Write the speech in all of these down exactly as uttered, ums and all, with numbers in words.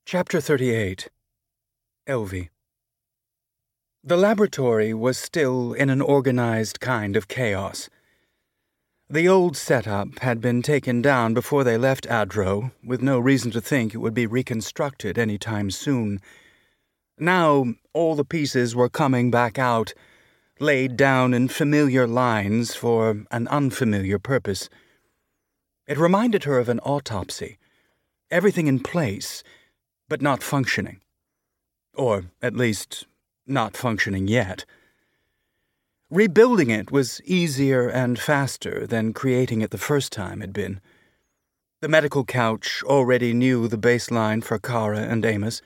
Chapter thirty-eight. Elvie. The laboratory was still in an organized kind of chaos. The old setup had been taken down before they left Adro, with no reason to think it would be reconstructed any time soon. Now all the pieces were coming back out, laid down in familiar lines for an unfamiliar purpose. It reminded her of an autopsy. Everything in place, but not functioning. Or, at least, not functioning yet. Rebuilding it was easier and faster than creating it the first time had been. The medical couch already knew the baseline for Kara and Amos.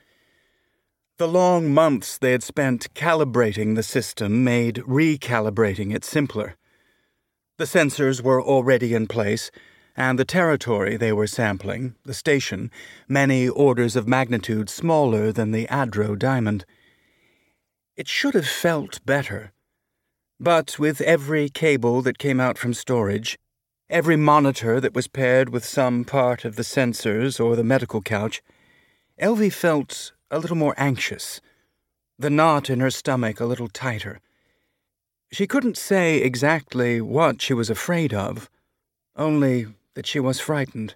The long months they had spent calibrating the system made recalibrating it simpler. The sensors were already in place, and the territory they were sampling, the station, many orders of magnitude smaller than the Adro diamond. It should have felt better. But with every cable that came out from storage, every monitor that was paired with some part of the sensors or the medical couch, Elvie felt a little more anxious, the knot in her stomach a little tighter. She couldn't say exactly what she was afraid of, only that she was frightened.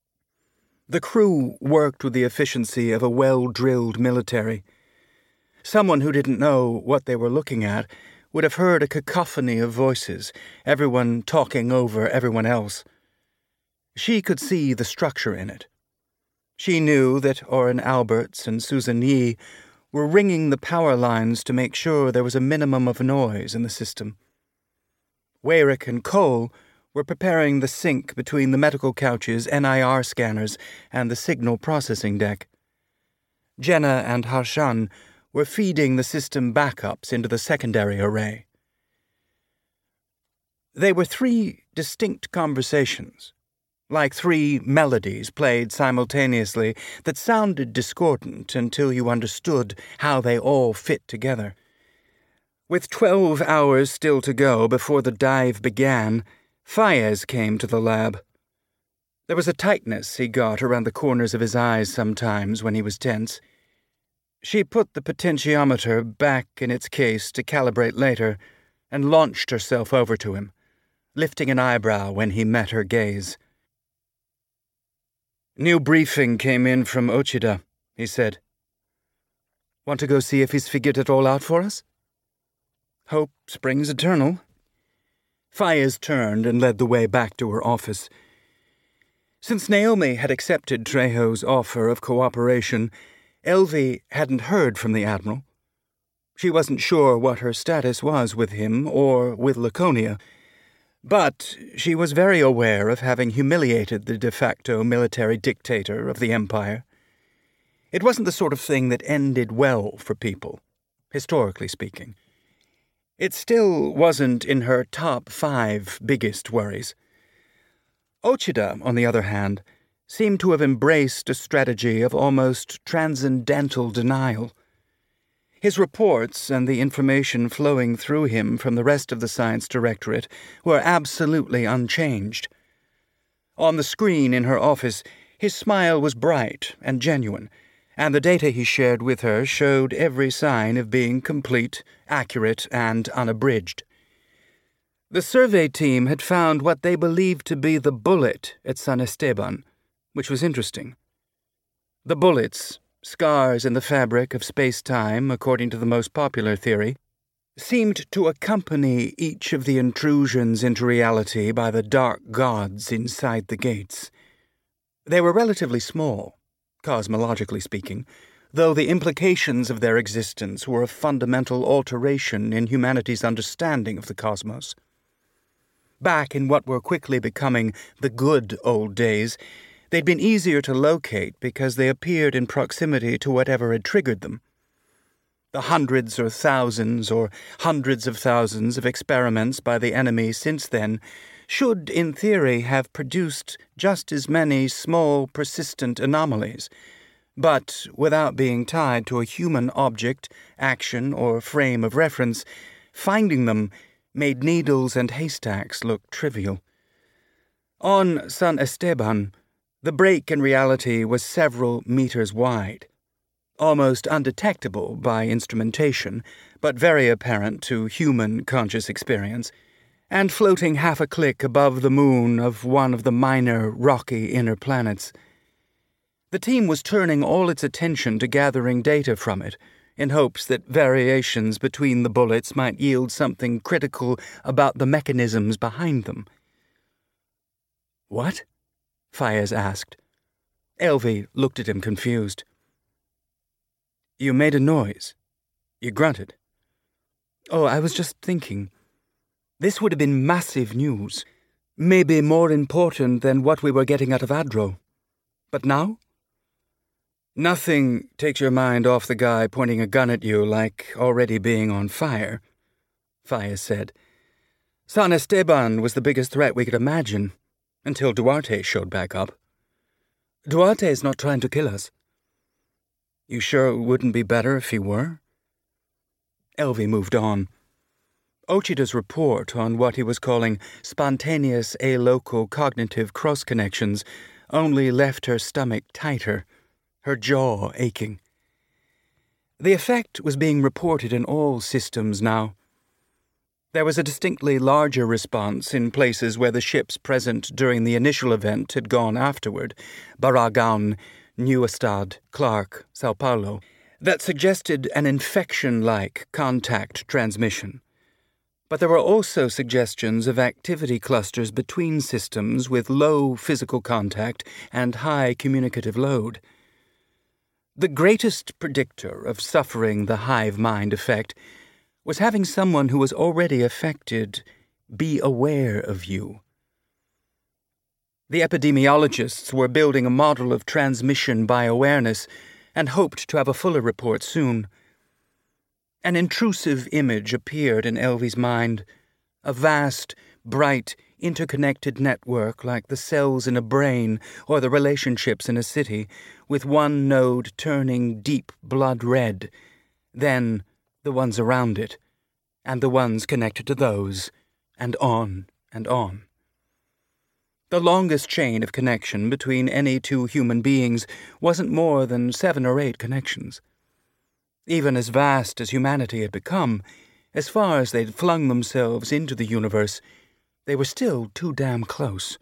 The crew worked with the efficiency of a well-drilled military. Someone who didn't know what they were looking at would have heard a cacophony of voices, everyone talking over everyone else. She could see the structure in it. She knew that Oren Alberts and Susan Yee were ringing the power lines to make sure there was a minimum of noise in the system. Weyrich and Cole were preparing the sync between the medical couch's N I R scanners and the signal processing deck. Jenna and Harshan were feeding the system backups into the secondary array. They were three distinct conversations, like three melodies played simultaneously that sounded discordant until you understood how they all fit together. With twelve hours still to go before the dive began, Fayez came to the lab. There was a tightness he got around the corners of his eyes sometimes when he was tense. She put the potentiometer back in its case to calibrate later and launched herself over to him, lifting an eyebrow when he met her gaze. "New briefing came in from Ochida," he said. "Want to go see if he's figured it all out for us?" "Hope springs eternal." Fayez turned and led the way back to her office. Since Naomi had accepted Trejo's offer of cooperation, Elvie hadn't heard from the Admiral. She wasn't sure what her status was with him or with Laconia, but she was very aware of having humiliated the de facto military dictator of the Empire. It wasn't the sort of thing that ended well for people, historically speaking. It still wasn't in her top five biggest worries. Ochida, on the other hand, seemed to have embraced a strategy of almost transcendental denial. His reports and the information flowing through him from the rest of the Science Directorate were absolutely unchanged. On the screen in her office, his smile was bright and genuine, and the data he shared with her showed every sign of being complete, accurate, and unabridged. The survey team had found what they believed to be the bullet at San Esteban, which was interesting. The bullets, scars in the fabric of space-time according to the most popular theory, seemed to accompany each of the intrusions into reality by the dark gods inside the gates. They were relatively small, cosmologically speaking, though the implications of their existence were a fundamental alteration in humanity's understanding of the cosmos. Back in what were quickly becoming the good old days, they'd been easier to locate because they appeared in proximity to whatever had triggered them. The hundreds or thousands or hundreds of thousands of experiments by the enemy since then should, in theory, have produced just as many small, persistent anomalies, but without being tied to a human object, action, or frame of reference, finding them made needles and haystacks look trivial. On San Esteban, the break in reality was several meters wide, almost undetectable by instrumentation, but very apparent to human conscious experience, and floating half a click above the moon of one of the minor, rocky inner planets. The team was turning all its attention to gathering data from it, in hopes that variations between the bullets might yield something critical about the mechanisms behind them. "What?" Faiez asked. Elvi looked at him confused. "You made a noise. You grunted." "Oh, I was just thinking. This would have been massive news, maybe more important than what we were getting out of Adro. But now? Nothing takes your mind off the guy pointing a gun at you like already being on fire," Faiez said. "San Esteban was the biggest threat we could imagine, until Duarte showed back up. Duarte's not trying to kill us." "You sure it wouldn't be better if he were?" Elvi moved on. Ochida's report on what he was calling spontaneous alocal cognitive cross-connections only left her stomach tighter, her jaw aching. The effect was being reported in all systems now. There was a distinctly larger response in places where the ships present during the initial event had gone afterward, Barragán, Neustadt, Clark, Sao Paulo, that suggested an infection-like contact transmission. But there were also suggestions of activity clusters between systems with low physical contact and high communicative load. The greatest predictor of suffering the hive mind effect was having someone who was already affected be aware of you. The epidemiologists were building a model of transmission by awareness and hoped to have a fuller report soon. An intrusive image appeared in Elvi's mind, a vast, bright, interconnected network like the cells in a brain or the relationships in a city, with one node turning deep blood red, then the ones around it, and the ones connected to those, and on and on. The longest chain of connection between any two human beings wasn't more than seven or eight connections. Even as vast as humanity had become, as far as they'd flung themselves into the universe, they were still too damn close.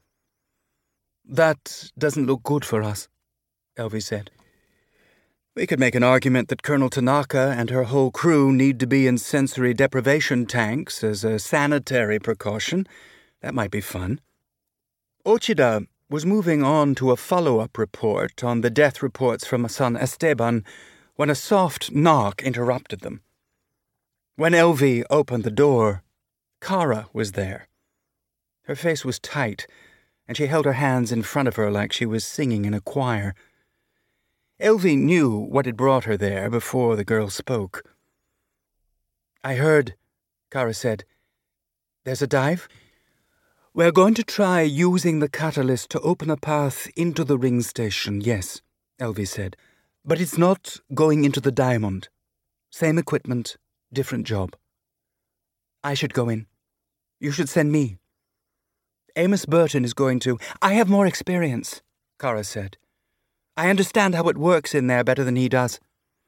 "That doesn't look good for us," Elvi said. "We could make an argument that Colonel Tanaka and her whole crew need to be in sensory deprivation tanks as a sanitary precaution. That might be fun." Ochida was moving on to a follow-up report on the death reports from San Esteban when a soft knock interrupted them. When Elvi opened the door, Kara was there. Her face was tight, and she held her hands in front of her like she was singing in a choir. Elvi knew what had brought her there before the girl spoke. "I heard," Kara said. "There's a dive? We're going to try using the catalyst to open a path into the ring station, yes," Elvi said. "But it's not going into the diamond. Same equipment, different job. I should go in. You should send me. Amos Burton is going to—" "I have more experience," Kara said. "I understand how it works in there better than he does."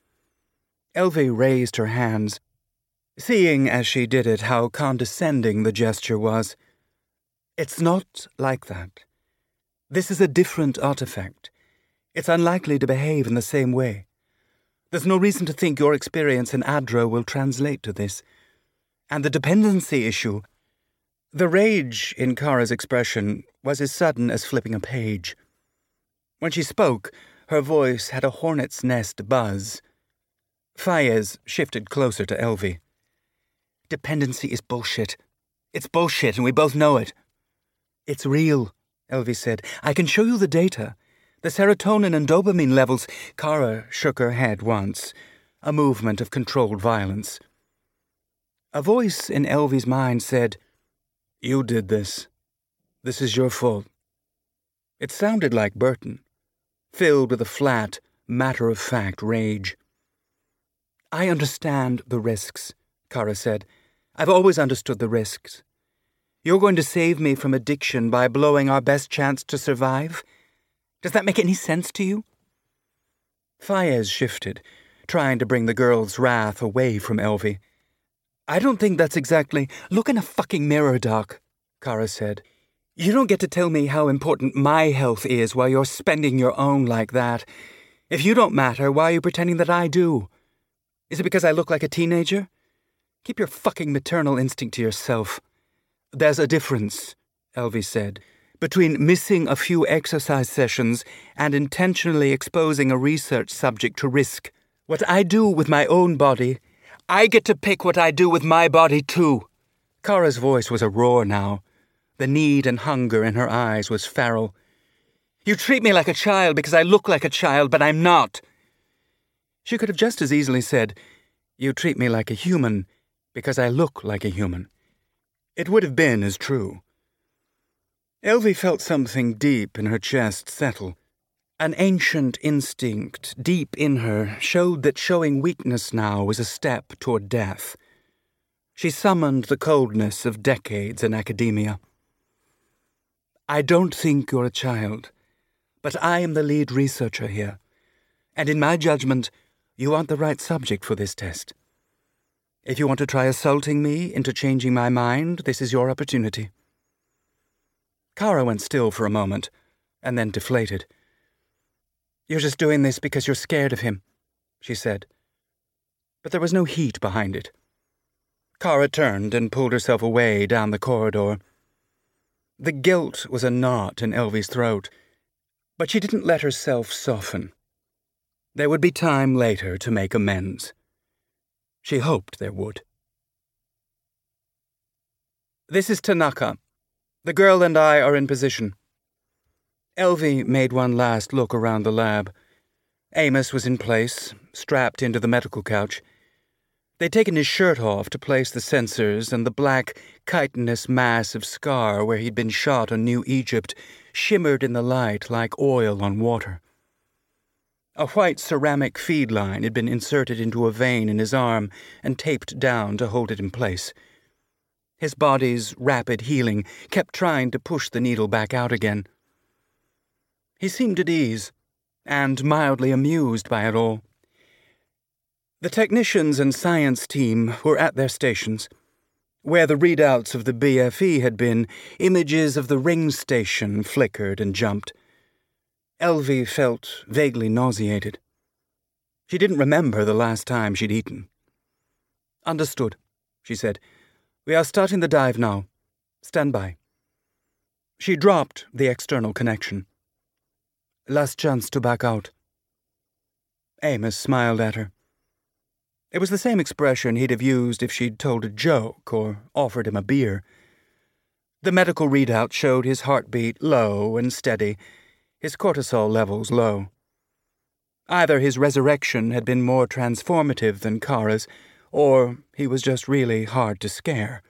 Elvi raised her hands, seeing as she did it how condescending the gesture was. "It's not like that. This is a different artifact. It's unlikely to behave in the same way. There's no reason to think your experience in Adro will translate to this. And the dependency issue—" The rage in Kara's expression was as sudden as flipping a page. When she spoke, her voice had a hornet's nest buzz. Faiez shifted closer to Elvi. "Dependency is bullshit. It's bullshit, and we both know it." "It's real," Elvi said. "I can show you the data. The serotonin and dopamine levels—" Kara shook her head once, a movement of controlled violence. A voice in Elvi's mind said, "You did this. This is your fault." It sounded like Burton, filled with a flat, matter-of-fact rage. "I understand the risks," Kara said. "I've always understood the risks. You're going to save me from addiction by blowing our best chance to survive? Does that make any sense to you?" Faiez shifted, trying to bring the girl's wrath away from Elvie. "I don't think that's exactly— Look in a fucking mirror, Doc," Kara said. "You don't get to tell me how important my health is while you're spending your own like that. If you don't matter, why are you pretending that I do? Is it because I look like a teenager? Keep your fucking maternal instinct to yourself." "There's a difference," Elvie said, "between missing a few exercise sessions and intentionally exposing a research subject to risk. What I do with my own body, I get to pick what I do with my body too." Kara's voice was a roar now. The need and hunger in her eyes was feral. "You treat me like a child because I look like a child, but I'm not." She could have just as easily said, "You treat me like a human because I look like a human." It would have been as true. Elvie felt something deep in her chest settle. An ancient instinct deep in her showed that showing weakness now was a step toward death. She summoned the coldness of decades in academia. "I don't think you're a child, but I am the lead researcher here, and in my judgment, you aren't the right subject for this test. If you want to try assaulting me into changing my mind, this is your opportunity." Kara went still for a moment, and then deflated. "You're just doing this because you're scared of him," she said. But there was no heat behind it. Kara turned and pulled herself away down the corridor. The guilt was a knot in Elvie's throat, but she didn't let herself soften. There would be time later to make amends. She hoped there would. "This is Tanaka. The girl and I are in position." Elvie made one last look around the lab. Amos was in place, strapped into the medical couch. They'd taken his shirt off to place the sensors, and the black, chitinous mass of scar where he'd been shot on New Egypt shimmered in the light like oil on water. A white ceramic feed line had been inserted into a vein in his arm and taped down to hold it in place. His body's rapid healing kept trying to push the needle back out again. He seemed at ease, and mildly amused by it all. The technicians and science team were at their stations. Where the readouts of the B F E had been, images of the ring station flickered and jumped. Elvie felt vaguely nauseated. She didn't remember the last time she'd eaten. "Understood," she said. "We are starting the dive now. Stand by." She dropped the external connection. "Last chance to back out." Amos smiled at her. It was the same expression he'd have used if she'd told a joke or offered him a beer. The medical readout showed his heartbeat low and steady, his cortisol levels low. Either his resurrection had been more transformative than Kara's, or he was just really hard to scare.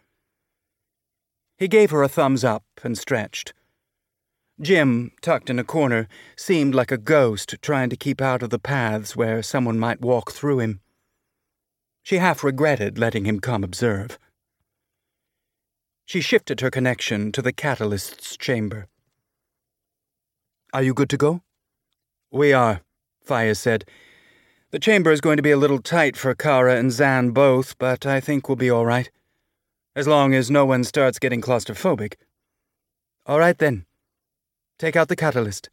He gave her a thumbs up and stretched. Jim, tucked in a corner, seemed like a ghost trying to keep out of the paths where someone might walk through him. She half regretted letting him come observe. She shifted her connection to the catalyst's chamber. "Are you good to go?" "We are," Faya said. "The chamber is going to be a little tight for Kara and Zan both, but I think we'll be all right. As long as no one starts getting claustrophobic." "All right, then. Take out the catalyst."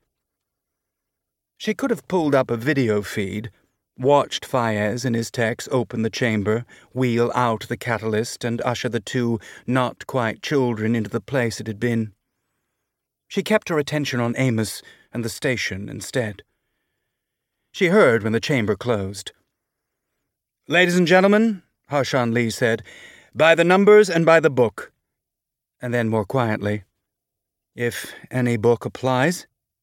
She could have pulled up a video feed, watched Fayez and his techs open the chamber, wheel out the catalyst, and usher the two not-quite-children into the place it had been. She kept her attention on Amos and the station instead. She heard when the chamber closed. "Ladies and gentlemen," Harshan Lee said, "by the numbers and by the book." And then more quietly, "If any book applies."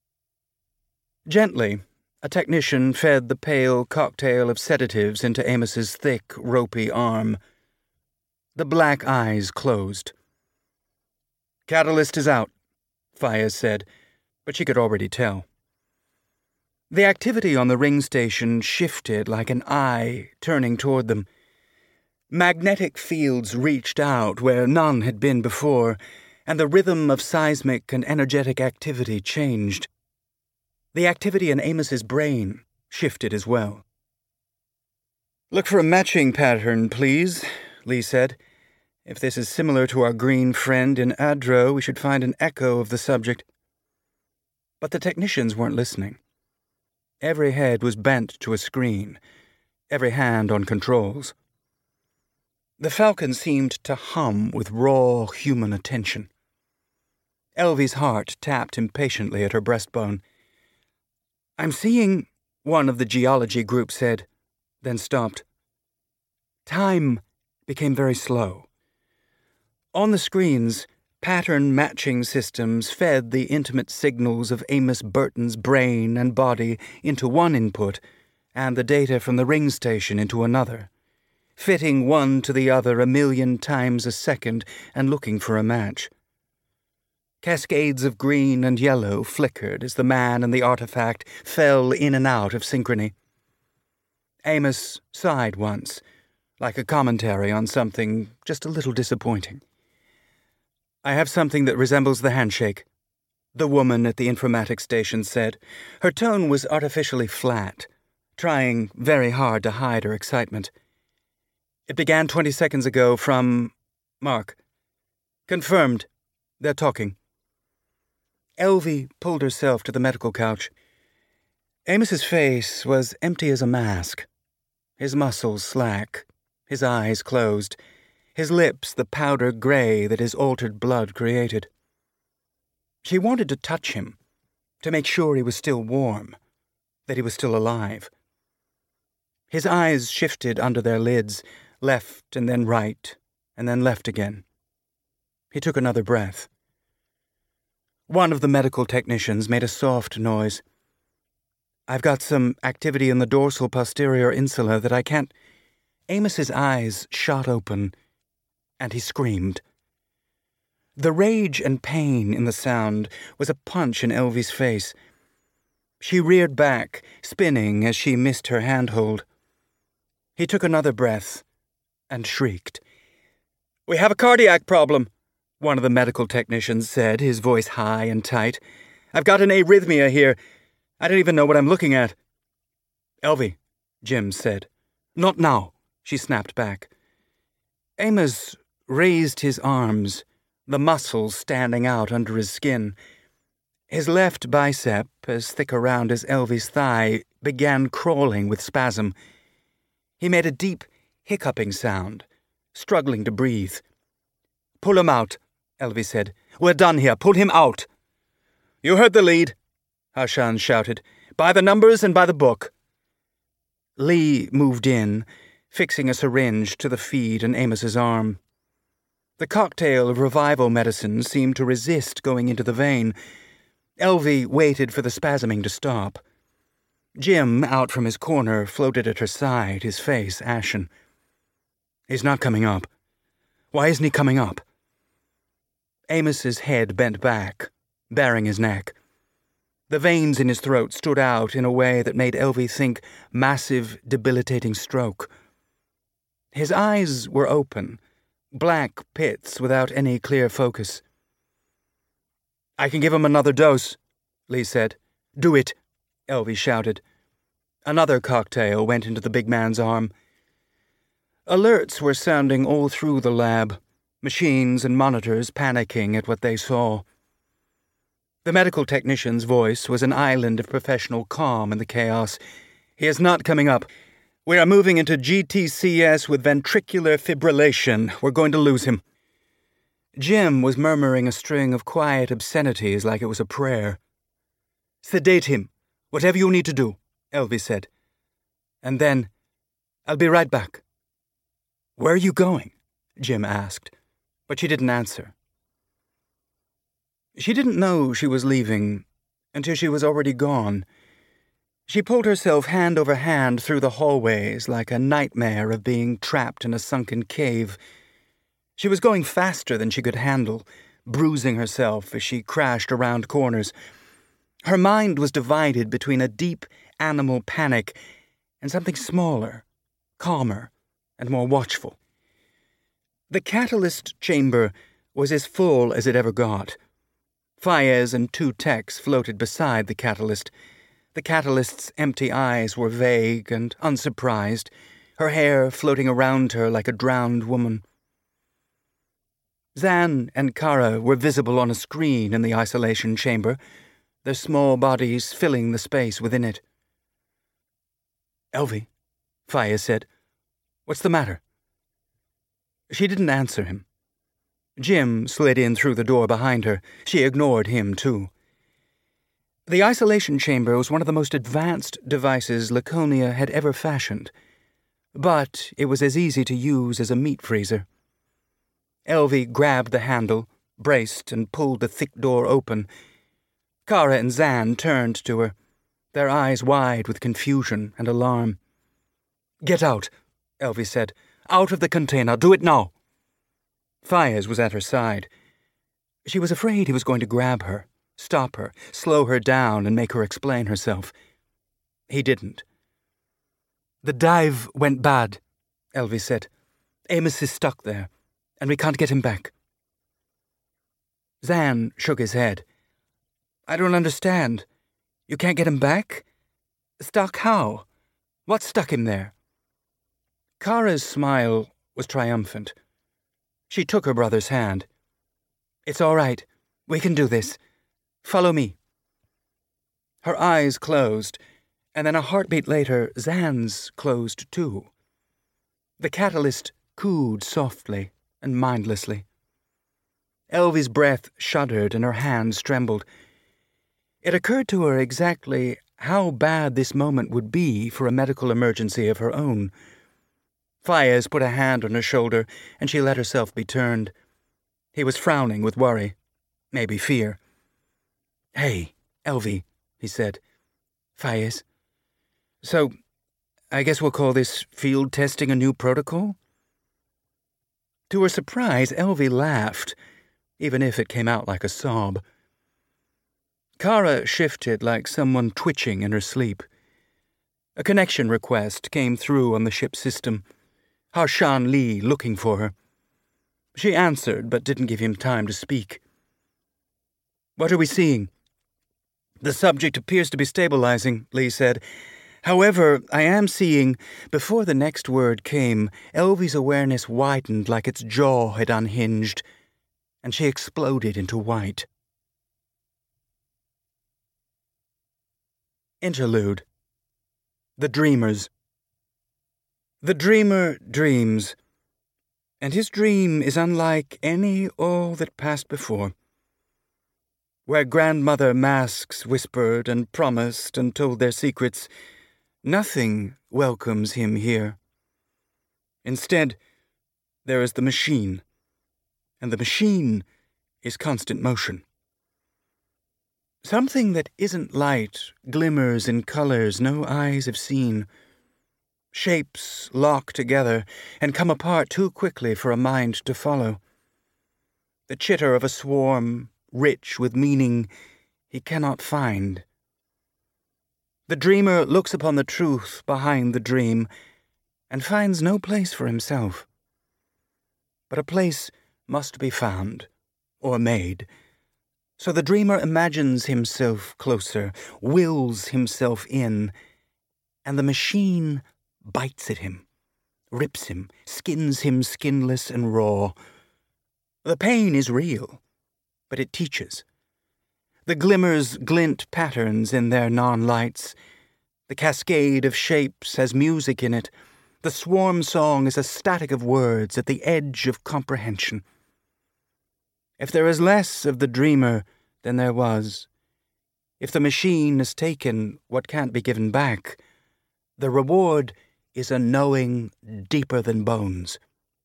Gently, a technician fed the pale cocktail of sedatives into Amos's thick, ropey arm. The black eyes closed. "Catalyst is out," Fayez said, but she could already tell. The activity on the ring station shifted like an eye turning toward them. Magnetic fields reached out where none had been before, and the rhythm of seismic and energetic activity changed. The activity in Amos's brain shifted as well. Look for a matching pattern, please, Lee said. If this is similar to our green friend in Adro, we should find an echo of the subject. But the technicians weren't listening. Every head was bent to a screen, every hand on controls. The Falcon seemed to hum with raw human attention. Elvie's heart tapped impatiently at her breastbone. I'm seeing, one of the geology group said, then stopped. Time became very slow. On the screens, pattern matching systems fed the intimate signals of Amos Burton's brain and body into one input and the data from the ring station into another, fitting one to the other a million times a second and looking for a match. Cascades of green and yellow flickered as the man and the artifact fell in and out of synchrony. Amos sighed once, like a commentary on something just a little disappointing. I have something that resembles the handshake, the woman at the informatics station said. Her tone was artificially flat, trying very hard to hide her excitement. It began twenty seconds ago from Mark. Confirmed. They're talking. Elvie pulled herself to the medical couch. Amos's face was empty as a mask, his muscles slack, his eyes closed, his lips the powder gray that his altered blood created. She wanted to touch him, to make sure he was still warm, that he was still alive. His eyes shifted under their lids, left and then right, and then left again. He took another breath. One of the medical technicians made a soft noise. I've got some activity in the dorsal posterior insula that I can't... Amos's eyes shot open, and he screamed. The rage and pain in the sound was a punch in Elvie's face. She reared back, spinning as she missed her handhold. He took another breath and shrieked. We have a cardiac problem, one of the medical technicians said, his voice high and tight. I've got an arrhythmia here. I don't even know what I'm looking at. Elvie, Jim said. Not now, she snapped back. Amos raised his arms, the muscles standing out under his skin. His left bicep, as thick around as Elvie's thigh, began crawling with spasm. He made a deep, hiccuping sound, struggling to breathe. Pull him out, Elvie said. We're done here. Pull him out. You heard the lead, Hashan shouted. By the numbers and by the book. Lee moved in, fixing a syringe to the feed in Amos's arm. The cocktail of revival medicine seemed to resist going into the vein. Elvie waited for the spasming to stop. Jim, out from his corner, floated at her side, his face ashen. He's not coming up. Why isn't he coming up? Amos's head bent back, baring his neck. The veins in his throat stood out in a way that made Elvie think massive, debilitating stroke. His eyes were open, black pits without any clear focus. I can give him another dose, Lee said. Do it, Elvie shouted. Another cocktail went into the big man's arm. Alerts were sounding all through the lab, machines and monitors panicking at what they saw. The medical technician's voice was an island of professional calm in the chaos. He is not coming up. We are moving into G T C S with ventricular fibrillation. We're going to lose him. Jim was murmuring a string of quiet obscenities like it was a prayer. Sedate him. Whatever you need to do, Elvie said. And then, I'll be right back. Where are you going? Jim asked, but she didn't answer. She didn't know she was leaving until she was already gone. She pulled herself hand over hand through the hallways like a nightmare of being trapped in a sunken cave. She was going faster than she could handle, bruising herself as she crashed around corners. Her mind was divided between a deep animal panic and something smaller, calmer, and more watchful. The catalyst chamber was as full as it ever got. Fires and two techs floated beside the catalyst. The catalyst's empty eyes were vague and unsurprised, her hair floating around her like a drowned woman. Zan and Kara were visible on a screen in the isolation chamber, their small bodies filling the space within it. "Elvie," Faiz said, "what's the matter?" She didn't answer him. Jim slid in through the door behind her. She ignored him, too. The isolation chamber was one of the most advanced devices Laconia had ever fashioned, but it was as easy to use as a meat freezer. Elvie grabbed the handle, braced, and pulled the thick door open. Kara and Zan turned to her, their eyes wide with confusion and alarm. "Get out," Elvie said. "Out of the container. Do it now." Faiz was at her side. She was afraid he was going to grab her, stop her, slow her down, and make her explain herself. He didn't. "The dive went bad," Elvie said. "Amos is stuck there, and we can't get him back." Zan shook his head. "I don't understand. You can't get him back? Stuck how? What stuck him there?" Kara's smile was triumphant. She took her brother's hand. "It's all right. We can do this. Follow me." Her eyes closed, and then a heartbeat later, Zan's closed too. The catalyst cooed softly and mindlessly. Elvie's breath shuddered and her hands trembled. It occurred to her exactly how bad this moment would be for a medical emergency of her own. Faiz put a hand on her shoulder, and she let herself be turned. He was frowning with worry, maybe fear. "Hey, Elvie," he said. "Faiz. So, I guess we'll call this field testing a new protocol?" To her surprise, Elvie laughed, even if it came out like a sob. Kara shifted like someone twitching in her sleep. A connection request came through on the ship system. Harshan Lee looking for her. She answered, but didn't give him time to speak. "What are we seeing?" "The subject appears to be stabilizing," Lee said. "However, I am seeing..." Before the next word came, Elvie's awareness widened like its jaw had unhinged, and she exploded into white. Interlude. The Dreamers. The dreamer dreams, and his dream is unlike any all that passed before. Where grandmother masks whispered and promised and told their secrets, nothing welcomes him here. Instead, there is the machine, and the machine is constant motion. Something that isn't light glimmers in colors no eyes have seen. Shapes lock together and come apart too quickly for a mind to follow. The chitter of a swarm, rich with meaning he cannot find. The dreamer looks upon the truth behind the dream and finds no place for himself. But a place must be found, or made. So the dreamer imagines himself closer, wills himself in, and the machine bites at him, rips him, skins him skinless and raw. The pain is real, but it teaches. The glimmers glint patterns in their non-lights. The cascade of shapes has music in it. The swarm song is a static of words at the edge of comprehension. If there is less of the dreamer than there was, if the machine has taken what can't be given back, the reward is a knowing deeper than bones.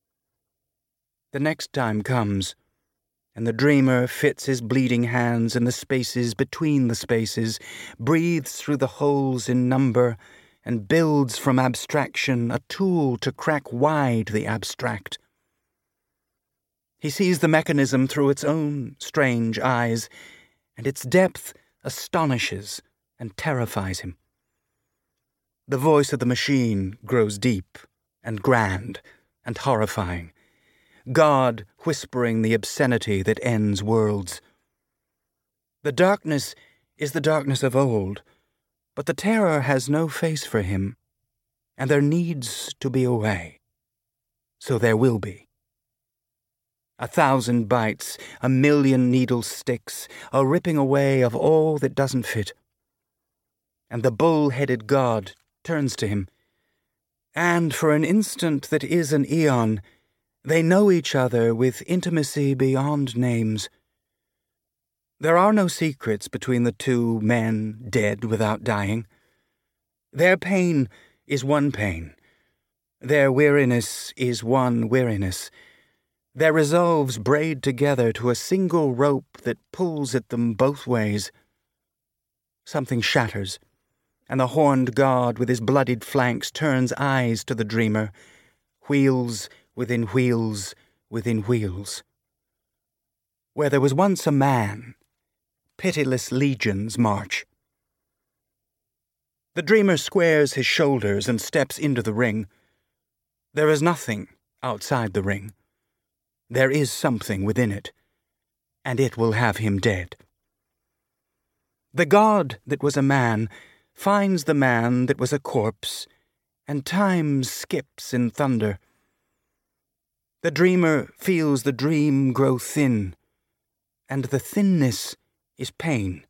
The next time comes, and the dreamer fits his bleeding hands in the spaces between the spaces, breathes through the holes in number, and builds from abstraction a tool to crack wide the abstract. He sees the mechanism through its own strange eyes, and its depth astonishes and terrifies him. The voice of the machine grows deep and grand and horrifying. God whispering the obscenity that ends worlds. The darkness is the darkness of old, but the terror has no face for him, and there needs to be a way. So there will be. A thousand bites, a million needle sticks, a ripping away of all that doesn't fit. And the bull-headed god turns to him, and for an instant that is an eon, they know each other with intimacy beyond names. There are no secrets between the two men dead without dying. Their pain is one pain. Their weariness is one weariness. Their resolves braid together to a single rope that pulls at them both ways. Something shatters, and the horned god with his bloodied flanks turns eyes to the dreamer, wheels within wheels within wheels. Where there was once a man, pitiless legions march. The dreamer squares his shoulders and steps into the ring. There is nothing outside the ring. There is something within it, and it will have him dead. The god that was a man finds the man that was a corpse, and time skips in thunder. The dreamer feels the dream grow thin, and the thinness is pain.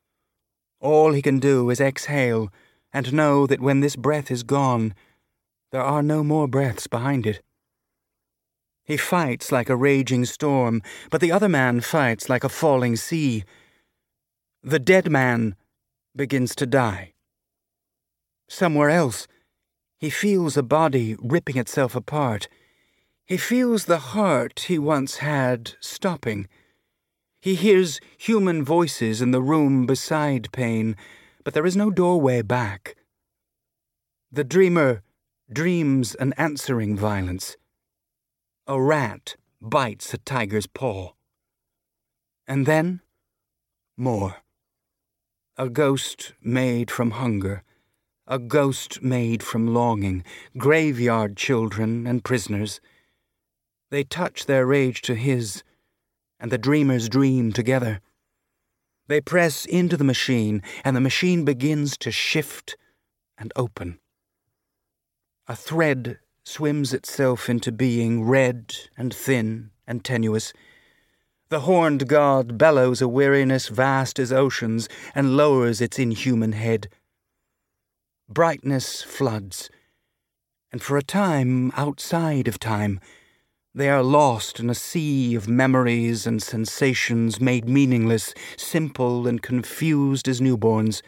All he can do is exhale and know that when this breath is gone, there are no more breaths behind it. He fights like a raging storm, but the other man fights like a falling sea. The dead man begins to die. Somewhere else, he feels a body ripping itself apart. He feels the heart he once had stopping. He hears human voices in the room beside pain, but there is no doorway back. The dreamer dreams an answering violence. A rat bites a tiger's paw. And then, more. A ghost made from hunger, a ghost made from longing, graveyard children and prisoners. They touch their rage to his, and the dreamers dream together. They press into the machine, and the machine begins to shift and open. A thread swims itself into being, red and thin and tenuous. The horned god bellows a weariness vast as oceans and lowers its inhuman head. Brightness floods, and for a time outside of time, they are lost in a sea of memories and sensations made meaningless, simple and confused as newborns.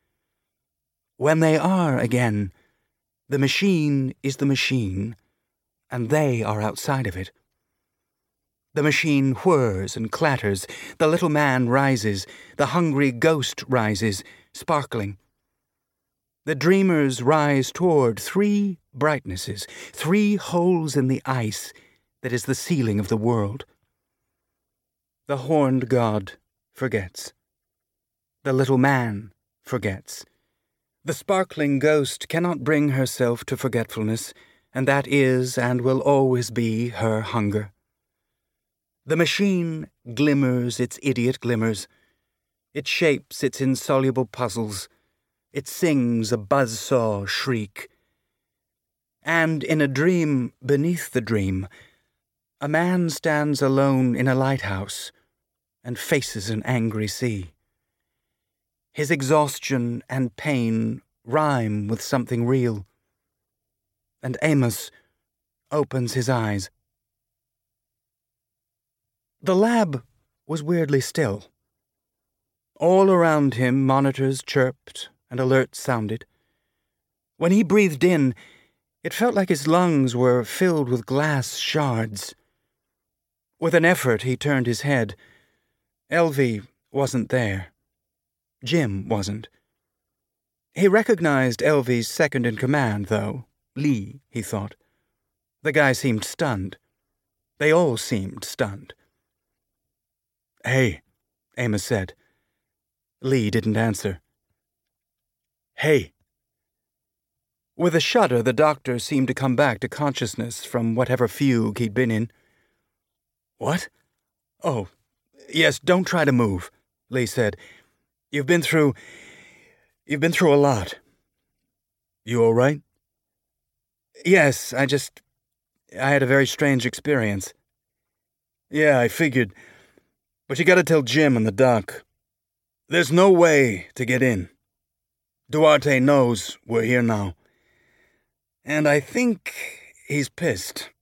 When they are again, the machine is the machine, and they are outside of it. The machine whirs and clatters, the little man rises, the hungry ghost rises, sparkling. The dreamers rise toward three brightnesses, three holes in the ice that is the ceiling of the world. The horned god forgets. The little man forgets. The sparkling ghost cannot bring herself to forgetfulness, and that is and will always be her hunger. The machine glimmers its idiot glimmers. It shapes its insoluble puzzles. It sings a buzzsaw shriek. And in a dream beneath the dream, a man stands alone in a lighthouse and faces an angry sea. His exhaustion and pain rhyme with something real. And Amos opens his eyes. The lab was weirdly still. All around him monitors chirped and alerts sounded. When he breathed in, it felt like his lungs were filled with glass shards. With an effort, he turned his head. Elvie wasn't there. Jim wasn't. He recognized Elvie's second-in-command, though. Lee, he thought. The guy seemed stunned. They all seemed stunned. "Hey," Amos said. Lee didn't answer. "Hey." With a shudder, the doctor seemed to come back to consciousness from whatever fugue he'd been in. "What? Oh, yes, don't try to move," Lee said. You've been through... You've been through a lot. You all right?" Yes, I just... I had a very strange experience. Yeah, I figured. But you gotta tell Jim and the doc. There's no way to get in. Duarte knows we're here now. And I think he's pissed.